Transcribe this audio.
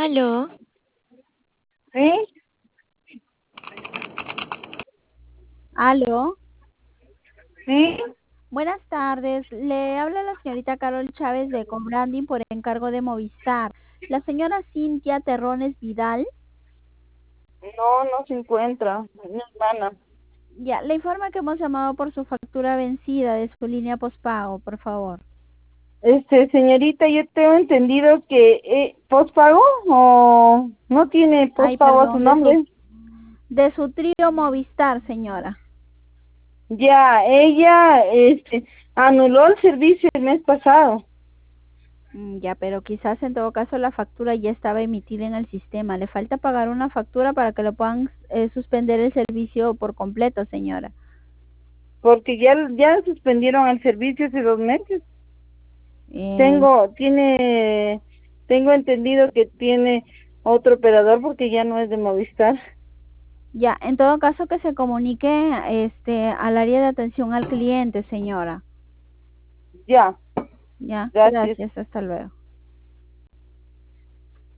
Aló, ¿Sí? Aló, ¿Sí? buenas tardes. Le habla la señorita Carol Chávez de Cobranding por encargo de Movistar. La señora Cintia Terrones Vidal, No, no se encuentra. Mi hermana. ya, le informa que hemos llamado por su factura vencida de su línea postpago, por favor. Señorita, yo tengo entendido que postpago o no tiene Ay, postpago a su perdón, nombre. de su trío Movistar, señora. Ya, ella anuló el servicio el mes pasado. Ya, pero quizás en todo caso la factura ya estaba emitida en el sistema. Le falta pagar una factura para que lo puedan suspender el servicio por completo, señora. Porque ya suspendieron el servicio hace 2 meses. Eh, Tengo entendido que tiene otro operador porque ya no es de Movistar. Ya, en todo caso que se comunique al área de atención al cliente, señora. Ya, Ya, gracias. gracias, hasta luego.